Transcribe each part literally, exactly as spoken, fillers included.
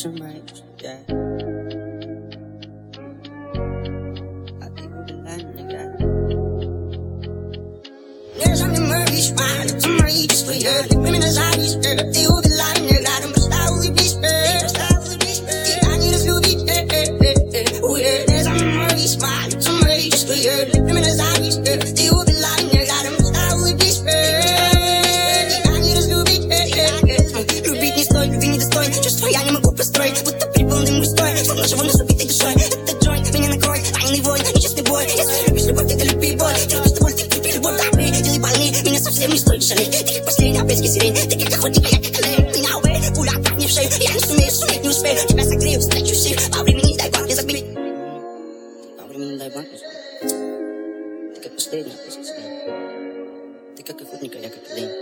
turn right, yeah. I think we'll be lying, nigga. There's only Murray smile, it's a Murray just for you. The women is out, he's there, they will be lying, nigga. I'm a star, we be spare. I need a few beats, eh, eh, eh, eh. Oh, yeah, there's only Murray smile, it's a Murray just for you. The women is out, he's there, they will be lying, nigga. I'm a star, we be spare. I need a few beats, eh, eh, eh. Любить не стоит, любви не достоин. Чувства я не могу построить, будто переполнен мой строй. Словно живу на забитой душой. Это джойнт, меня накроет, раненый вой, нечестный бой. Если любишь любовь, ты люби боль. Ты любишь боль, ты крепи любовь, да, ты делай больней. Меня совсем не стоит жалеть. Ты как последний апрельский сирень. Ты как охотник, а я как олень. Меня увей, пуля так мне в шею. Я не сумею, суметь не успею. Тебя согрею, встречу сил. По времени дай банк не забить. По времени дай банк не забить. Ты как последний апрельский сирень. Ты как охотник, а я как олень.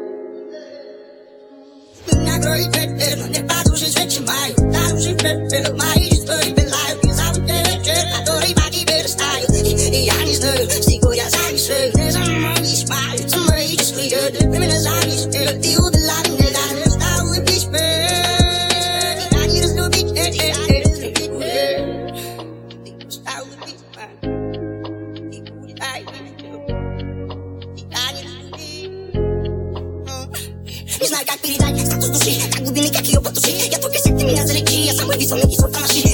Меня кроет ветер, но не послушать речи мою. Там же ветер, мои истории пылают. И зовут ветер, который по тебе растают. И я не знаю, стиху я зависаю. Не за мной не смеются мои чувства. Ты меня зависишь, ты убила меня. Я не стал любить тебя. Я не разлюбить, я не разлюбить тебя. Ты стал любить меня. Ты улетай меня. Я не разлюбить. Не знаю, как передать статус души, как глубины, как ее потушить. Я только сеть, ты меня залечи. Я самый весомый кислот на наши.